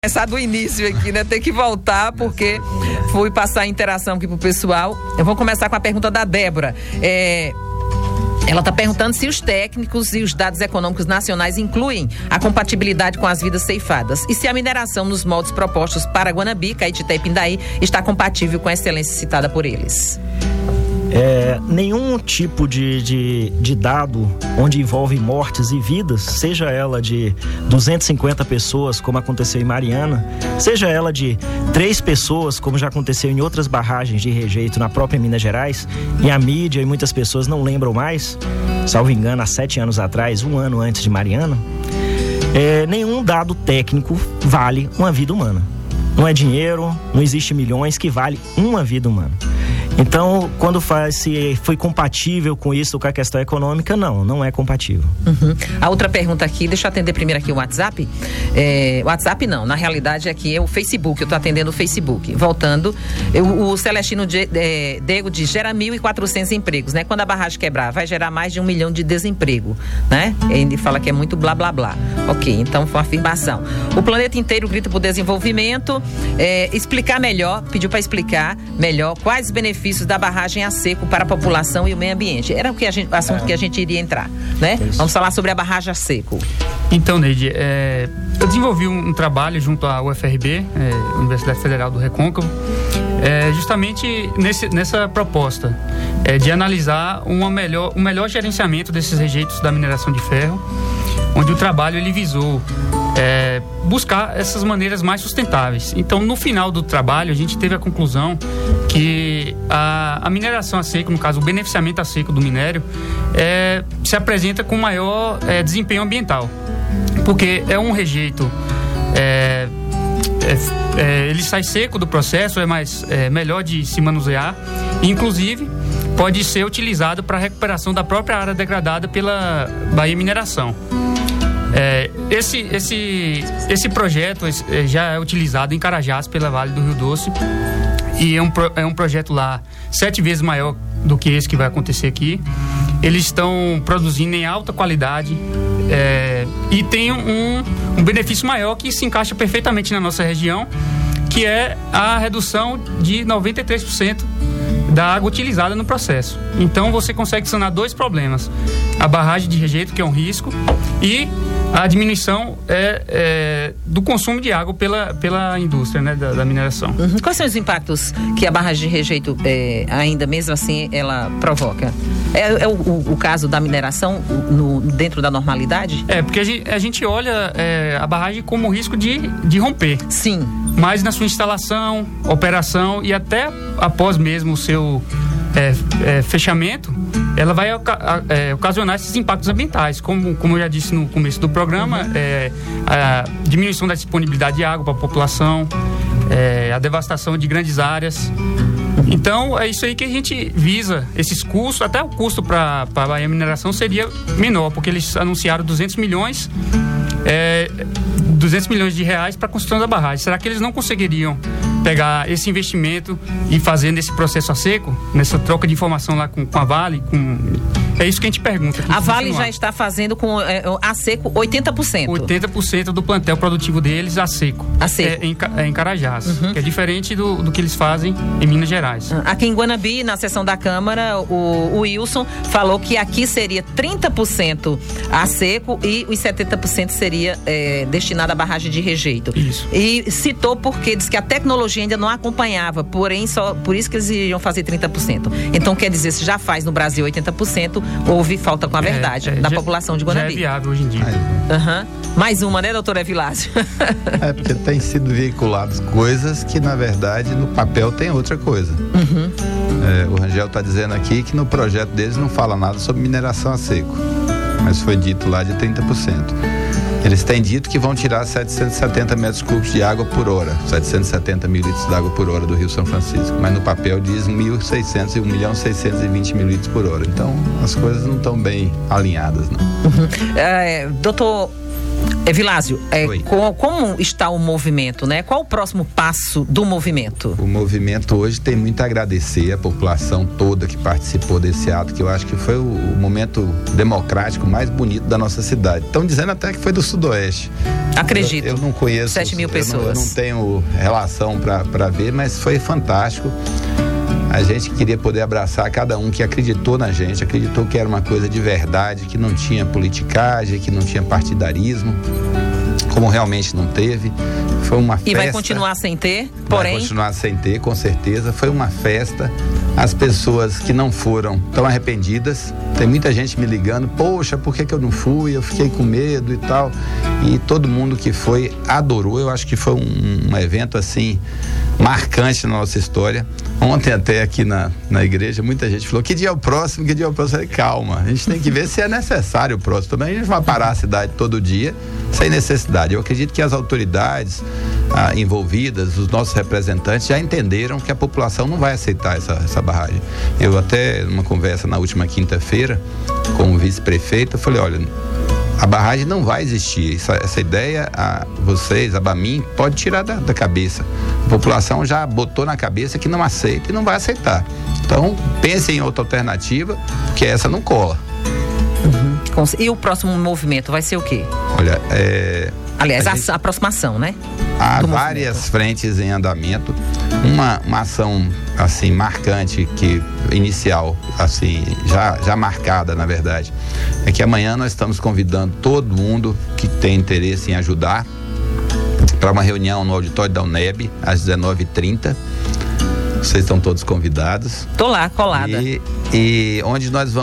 Começar do início aqui, né? Tem que voltar porque fui passar a interação aqui pro pessoal. Eu vou começar com a pergunta da Débora. Ela está perguntando se os técnicos e os dados econômicos nacionais incluem a compatibilidade com as vidas ceifadas e se a mineração nos moldes propostos para Guanabi, Caetité e Pindaí está compatível com a excelência citada por eles. Nenhum tipo de dado onde envolve mortes e vidas, seja ela de 250 pessoas, como aconteceu em Mariana, seja ela de 3 pessoas, como já aconteceu em outras barragens de rejeito na própria Minas Gerais, e a mídia e muitas pessoas não lembram mais, salvo engano, há 7 anos atrás, 1 ano antes de Mariana, nenhum dado técnico vale uma vida humana. Não é dinheiro, não existe milhões que vale uma vida humana. Então, quando se foi compatível com isso, com a questão econômica, não é compatível. A outra pergunta aqui, deixa eu atender primeiro aqui o WhatsApp. WhatsApp não, na realidade aqui é o Facebook, eu estou atendendo o Facebook. Voltando, o Celestino Dego diz, gera 1.400 empregos, né? Quando a barragem quebrar, vai gerar mais de 1 milhão de desemprego, né? Ele fala que é muito blá blá blá. Ok, então foi uma afirmação. O planeta inteiro grita por desenvolvimento, explicar melhor, pediu para explicar melhor quais os benefícios da barragem a seco para a população e o meio ambiente. Era o assunto que a gente iria entrar, né? Vamos falar sobre a barragem a seco. Então, Neide, eu desenvolvi um trabalho junto à UFRB, Universidade Federal do Recôncavo, justamente nessa proposta de analisar um melhor gerenciamento desses rejeitos da mineração de ferro, onde o trabalho ele visou buscar essas maneiras mais sustentáveis. Então, no final do trabalho, a gente teve a conclusão que a mineração a seco, no caso, o beneficiamento a seco do minério, se apresenta com maior desempenho ambiental. Porque é um rejeito, ele sai seco do processo, melhor de se manusear, e, inclusive, pode ser utilizado para a recuperação da própria área degradada pela Bahia Mineração. Esse projeto já é utilizado em Carajás pela Vale do Rio Doce e é um projeto lá 7 vezes maior do que esse que vai acontecer aqui. Eles estão produzindo em alta qualidade e tem um benefício maior que se encaixa perfeitamente na nossa região, que é a redução de 93% da água utilizada no processo. Então você consegue sanar 2 problemas: a barragem de rejeito, que é um risco, e a diminuição do consumo de água pela indústria, né, da mineração. Quais são os impactos que a barragem de rejeito, ainda mesmo assim, ela provoca? É o caso da mineração dentro da normalidade? Porque a gente olha a barragem como risco de romper. Sim. Mas na sua instalação, operação e até após mesmo o seu fechamento, ela vai ocasionar esses impactos ambientais, como eu já disse no começo do programa, a diminuição da disponibilidade de água para a população, a devastação de grandes áreas. Então, é isso aí que a gente visa, esses custos, até o custo para a Bahia Mineração seria menor, porque eles anunciaram 200 milhões de reais para a construção da barragem. Será que eles não conseguiriam pegar esse investimento e fazer nesse processo a seco, nessa troca de informação lá com a Vale? É isso que a gente pergunta. A Vale já está fazendo com a seco 80%. 80% do plantel produtivo deles a seco. A seco. Em Carajás, que é diferente do que eles fazem em Minas Gerais. Aqui em Guanabi, na sessão da Câmara, o Wilson falou que aqui seria 30% a seco e os 70% seria destinado à barragem de rejeito. Isso. E citou porque diz que a tecnologia ainda não acompanhava, porém só por isso que eles iriam fazer 30%. Então quer dizer, se já faz no Brasil 80%, houve falta com a verdade da população de Guanabi. Já é viável hoje em dia. Mais uma, né, doutor Evilásio? Porque tem sido veiculadas coisas que, na verdade, no papel tem outra coisa. O Rangel está dizendo aqui que no projeto deles não fala nada sobre mineração a seco, mas foi dito lá de 30%. Eles têm dito que vão tirar 770 metros cúbicos de água por hora, 770 mil litros de água por hora do Rio São Francisco, mas no papel diz 1.600 e 1.620 mil litros por hora. Então, as coisas não estão bem alinhadas, não. Doutor Evilásio, como está o movimento, né? Qual o próximo passo do movimento? O movimento hoje tem muito a agradecer a população toda que participou desse ato, que eu acho que foi o momento democrático mais bonito da nossa cidade. Estão dizendo até que foi do Sudoeste. Acredito. Eu não conheço. 7 mil pessoas. Eu não tenho relação para ver, mas foi fantástico. A gente queria poder abraçar cada um que acreditou na gente, acreditou que era uma coisa de verdade, que não tinha politicagem, que não tinha partidarismo, como realmente não teve. Foi uma festa. E vai continuar sem ter, porém... Vai continuar sem ter, com certeza. Foi uma festa. As pessoas que não foram estão arrependidas. Tem muita gente me ligando, poxa, por que eu não fui? Eu fiquei com medo e tal. E todo mundo que foi adorou. Eu acho que foi um evento assim marcante na nossa história. Ontem até aqui na igreja, muita gente falou, que dia é o próximo? Que dia é o próximo? Eu falei, calma, a gente tem que ver se é necessário o próximo também. A gente vai parar a cidade todo dia, sem necessidade. Eu acredito que as autoridades envolvidas, os nossos representantes já entenderam que a população não vai aceitar essa barragem. Eu até, numa conversa na última quinta-feira com o vice-prefeito, eu falei, olha, a barragem não vai existir. Essa ideia, vocês, a Bamin, pode tirar da cabeça. A população já botou na cabeça que não aceita e não vai aceitar. Então, pensem em outra alternativa, porque essa não cola. Uhum. E o próximo movimento vai ser o quê? Olha, aliás, a aproximação, né? Há várias frentes em andamento. Uma ação, assim, marcante, inicial, assim, já marcada, na verdade, é que amanhã nós estamos convidando todo mundo que tem interesse em ajudar para uma reunião no auditório da UNEB, às 19h30. Vocês estão todos convidados. Tô lá, colada. E onde nós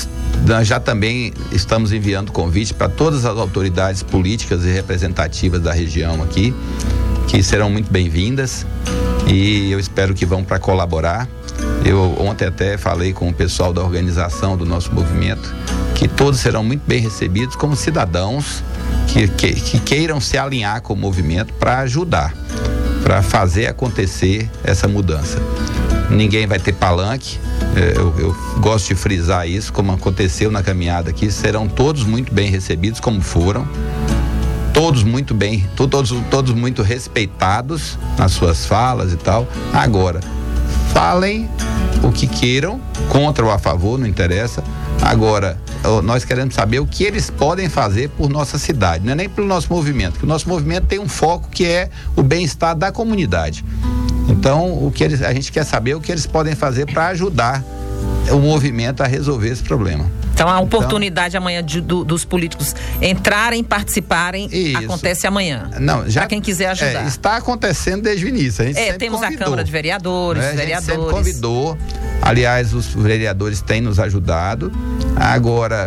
já também estamos enviando convite para todas as autoridades políticas e representativas da região aqui, que serão muito bem-vindas, e eu espero que vão para colaborar. Eu ontem até falei com o pessoal da organização do nosso movimento, que todos serão muito bem recebidos como cidadãos que queiram se alinhar com o movimento para ajudar, para fazer acontecer essa mudança. Ninguém vai ter palanque, eu gosto de frisar isso, como aconteceu na caminhada aqui, serão todos muito bem recebidos, como foram, todos muito bem, todos muito respeitados nas suas falas e tal. Agora, falem o que queiram, contra ou a favor, não interessa. Agora, nós queremos saber o que eles podem fazer por nossa cidade, não é nem pelo nosso movimento, porque o nosso movimento tem um foco que é o bem-estar da comunidade. Então, a gente quer saber o que eles podem fazer para ajudar o movimento a resolver esse problema. Então, a oportunidade amanhã dos políticos entrarem, participarem, isso acontece amanhã. Não, já. Para quem quiser ajudar. Está acontecendo desde o início. A gente sempre temos convidou, a Câmara de Vereadores, né? Os vereadores. A gente sempre convidou. Aliás, os vereadores têm nos ajudado. Agora,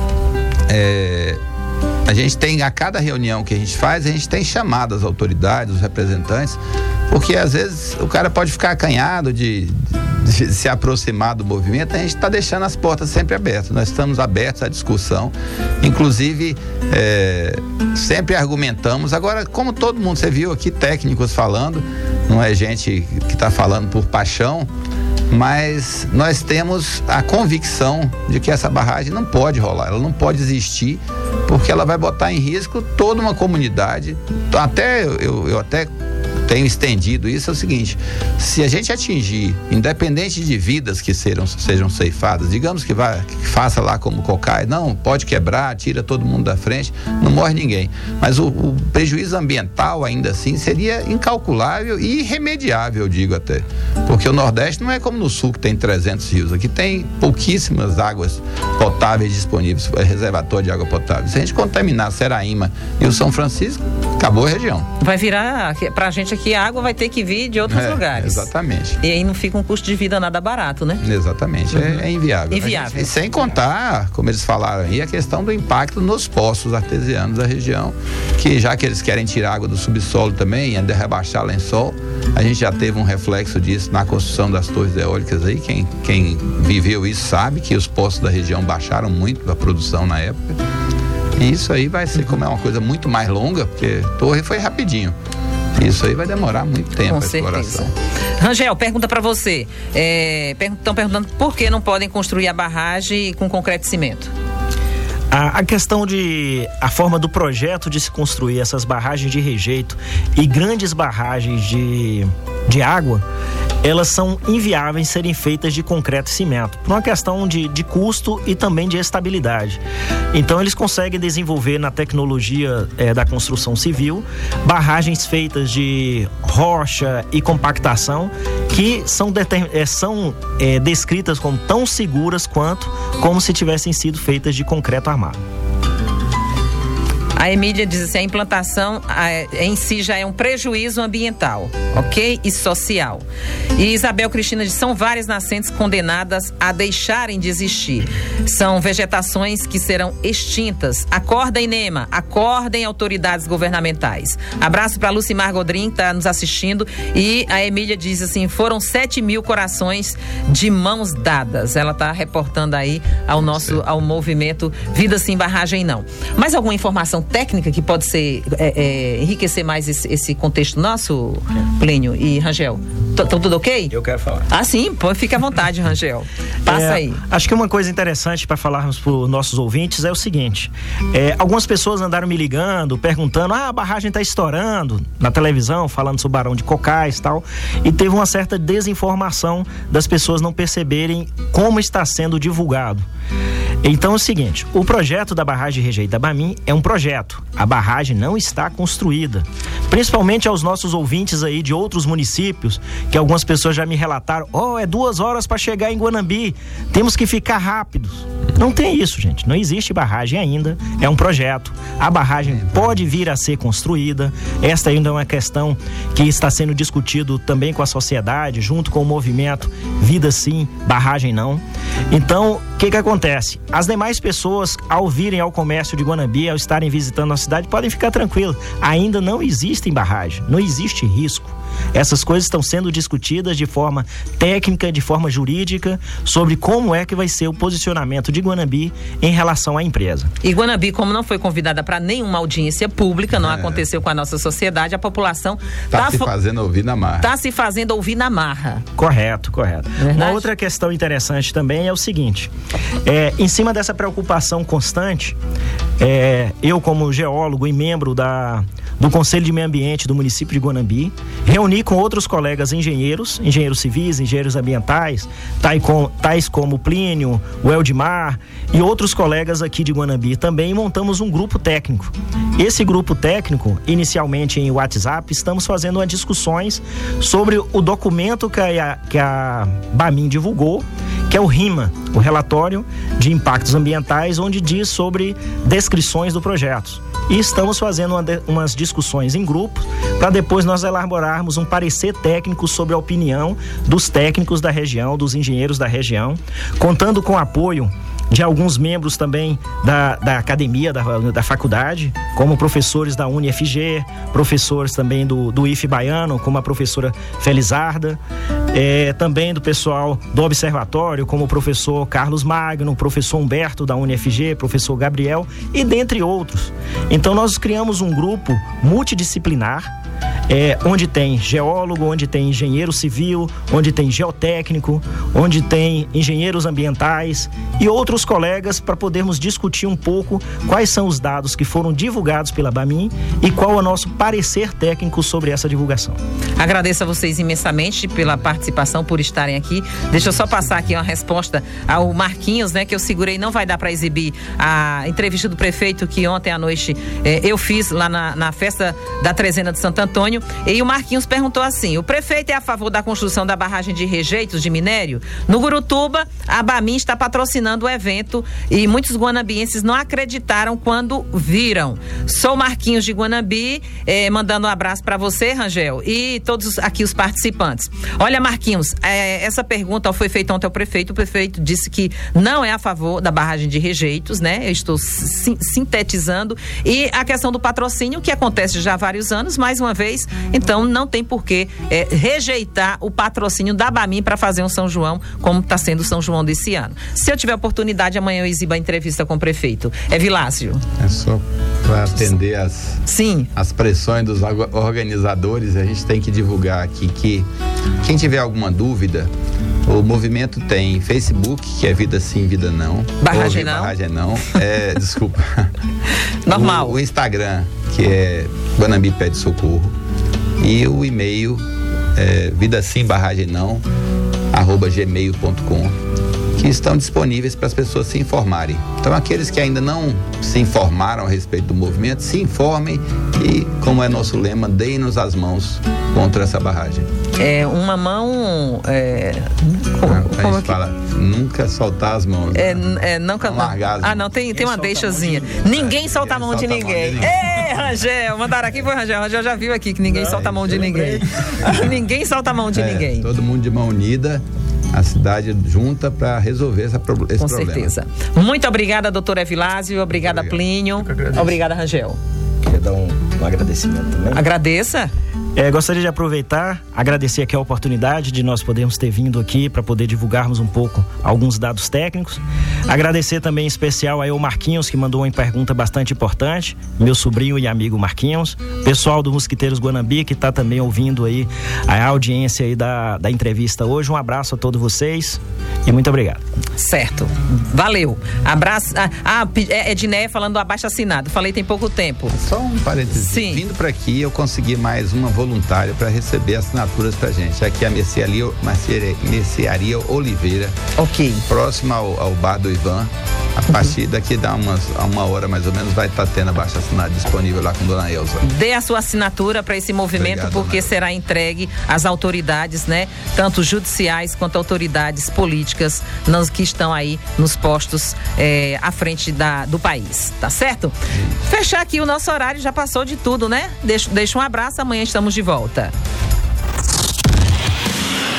a gente tem, a cada reunião que a gente faz, a gente tem chamado as autoridades, os representantes, porque às vezes o cara pode ficar acanhado de se aproximar do movimento. A gente está deixando as portas sempre abertas. Nós estamos abertos à discussão, inclusive sempre argumentamos. Agora, como todo mundo, você viu aqui técnicos falando, não é gente que está falando por paixão, mas nós temos a convicção de que essa barragem não pode rolar, ela não pode existir, porque ela vai botar em risco toda uma comunidade. Eu até tenho estendido isso, é o seguinte: se a gente atingir, independente de vidas que sejam ceifadas, digamos que faça lá como Cocai, não, pode quebrar, tira todo mundo da frente, não morre ninguém, mas o prejuízo ambiental ainda assim seria incalculável e irremediável, eu digo até, porque o Nordeste não é como no Sul, que tem 300 rios, aqui tem pouquíssimas águas potáveis disponíveis, reservatório de água potável. Se a gente contaminar Seraíma e o São Francisco, acabou a região. Vai virar, pra gente aqui, a água vai ter que vir de outros lugares. Exatamente. E aí não fica um custo de vida nada barato, né? Exatamente, é inviável. Inviável. E sem contar, como eles falaram aí, a questão do impacto nos poços artesianos da região, que já que eles querem tirar água do subsolo também, ainda rebaixar lençol, a gente já teve um reflexo disso na construção das torres eólicas aí. Quem viveu isso sabe que os poços da região baixaram muito a produção na época. E isso aí vai ser, como é uma coisa muito mais longa, porque torre foi rapidinho. Isso aí vai demorar muito tempo. Com certeza. Rangel, pergunta para você. Estão perguntando por que não podem construir a barragem com concreto e cimento. A questão a forma do projeto de se construir essas barragens de rejeito e grandes barragens de água, elas são inviáveis serem feitas de concreto e cimento, por uma questão de custo e também de estabilidade. Então eles conseguem desenvolver na tecnologia da construção civil barragens feitas de rocha e compactação que são descritas como tão seguras como se tivessem sido feitas de concreto armado. A Emília diz assim, a implantação em si já é um prejuízo ambiental, ok? E social. E Isabel Cristina diz, são várias nascentes condenadas a deixarem de existir. São vegetações que serão extintas. Acordem, INEMA, acordem autoridades governamentais. Abraço para Lucimar Godrin, que está nos assistindo. E a Emília diz assim, foram 7.000 corações de mãos dadas. Ela está reportando aí ao movimento Vida Sem Barragem Não. Mais alguma informação técnica que pode ser enriquecer mais esse contexto nosso, Plínio e Rangel? Estão tudo ok? Eu quero falar. Ah, sim, fica à vontade, Rangel. Passa aí. Acho que uma coisa interessante para falarmos para os nossos ouvintes é o seguinte: algumas pessoas andaram me ligando, perguntando: a barragem está estourando na televisão, falando sobre o Barão de Cocais e tal, e teve uma certa desinformação das pessoas não perceberem como está sendo divulgado. Então é o seguinte, o projeto da barragem Rejeito da Bamin é um projeto, a barragem não está construída. Principalmente aos nossos ouvintes aí de outros municípios, que algumas pessoas já me relataram, é 2 horas para chegar em Guanambi, temos que ficar rápidos. Não tem isso, gente, não existe barragem ainda, é um projeto, a barragem pode vir a ser construída, esta ainda é uma questão que está sendo discutido também com a sociedade, junto com o movimento Vida Sim, Barragem Não. Então, o que acontece? As demais pessoas, ao virem ao comércio de Guanambi, ao estarem visitando a cidade, podem ficar tranquilos. Ainda não existe barragem, não existe risco. Essas coisas estão sendo discutidas de forma técnica, de forma jurídica, sobre como é que vai ser o posicionamento de Guanambi em relação à empresa. E Guanambi, como não foi convidada para nenhuma audiência pública, não aconteceu com a nossa sociedade, a população está se fazendo ouvir na marra. Está se fazendo ouvir na marra. Correto. Verdade? Uma outra questão interessante também é o seguinte, em cima dessa preocupação constante, eu como geólogo e membro do Conselho de Meio Ambiente do município de Guanambi, reuni com outros colegas engenheiros civis, engenheiros ambientais, tais como o Plínio, o Eldimar e outros colegas aqui de Guanambi também, montamos um grupo técnico. Esse grupo técnico, inicialmente em WhatsApp, estamos fazendo discussões sobre o documento que a Bamin divulgou, que é o RIMA, o Relatório de Impactos Ambientais, onde diz sobre descrições do projeto. E estamos fazendo umas discussões em grupos para depois nós elaborarmos um parecer técnico sobre a opinião dos técnicos da região, dos engenheiros da região, contando com o apoio de alguns membros também da academia, da faculdade, como professores da UniFG, professores também do IF Baiano, como a professora Felizarda, também do pessoal do observatório, como o professor Carlos Magno, o professor Humberto da UniFG, professor Gabriel e dentre outros. Então nós criamos um grupo multidisciplinar, onde tem geólogo, onde tem engenheiro civil, onde tem geotécnico, onde tem engenheiros ambientais e outros colegas para podermos discutir um pouco quais são os dados que foram divulgados pela Bamin e qual é o nosso parecer técnico sobre essa divulgação. Agradeço a vocês imensamente pela participação, por estarem aqui. Deixa eu só passar aqui uma resposta ao Marquinhos, que eu segurei, não vai dar para exibir a entrevista do prefeito que ontem à noite eu fiz lá na festa da Trezena de Santo Antônio. E o Marquinhos perguntou assim: o prefeito é a favor da construção da barragem de rejeitos de minério? No Gurutuba, a Bamin está patrocinando o evento e muitos guanambienses não acreditaram quando viram. Sou Marquinhos de Guanambi, mandando um abraço para você, Rangel, e todos aqui os participantes. Olha, Marquinhos, essa pergunta foi feita ontem ao prefeito. O prefeito disse que não é a favor da barragem de rejeitos, Eu estou sintetizando. E a questão do patrocínio, que acontece já há vários anos, mais uma vez, então não tem por que rejeitar o patrocínio da Bamin para fazer um São João, como está sendo o São João desse ano. Se eu tiver oportunidade, amanhã eu exibo a entrevista com o prefeito. Vilácio. É só para atender as pressões dos organizadores, a gente tem que divulgar aqui que quem tiver alguma dúvida, o movimento tem Facebook, que é Vida Sim, Vida Não. Barragem Não. Barragem Não. Desculpa. Normal. O Instagram, que é Guanambi Pede Socorro. E o e-mail é vidasimbarragemnão@gmail.com. que estão disponíveis para as pessoas se informarem. Então, aqueles que ainda não se informaram a respeito do movimento, se informem e, como é nosso lema, deem-nos as mãos contra essa barragem. Uma mão... A gente fala, nunca soltar as mãos. Nunca largar as mãos. Não, tem uma deixazinha. Ninguém solta a mão de ninguém. Rangel, mandaram aqui, foi Rangel. Rangel já viu aqui que ninguém solta a mão de ninguém. Ninguém solta a mão de ninguém. Todo mundo de mão unida, a cidade junta para resolver esse problema. Com certeza. Muito obrigada, doutora Evilásio. Obrigada, Plínio. Obrigada, Rangel. Queria dar um agradecimento também. Agradeça. Gostaria de aproveitar, agradecer aqui a oportunidade de nós podermos ter vindo aqui para poder divulgarmos um pouco alguns dados técnicos. Agradecer também em especial aí ao Marquinhos, que mandou uma pergunta bastante importante, meu sobrinho e amigo Marquinhos, pessoal do Mosquiteiros Guanambi, que está também ouvindo aí a audiência aí da entrevista hoje. Um abraço a todos vocês e muito obrigado. Certo, valeu. Abraço. Edneia falando do abaixo-assinado, falei tem pouco tempo. Só um parênteses. Sim. Vindo para aqui, eu consegui mais uma voluntária para receber assinaturas pra gente. Aqui a Mercearia Oliveira. Ok. Próxima ao bar do Ivan. A partir daqui a uma hora mais ou menos vai estar tendo abaixo assinado disponível lá com Dona Elza. Dê a sua assinatura para esse movimento. Obrigado, porque será entregue às autoridades, né? Tanto judiciais quanto autoridades políticas que estão aí nos postos à frente do país, tá certo? Fechar aqui o nosso horário, já passou de tudo, né? Deixa um abraço, amanhã estamos de volta.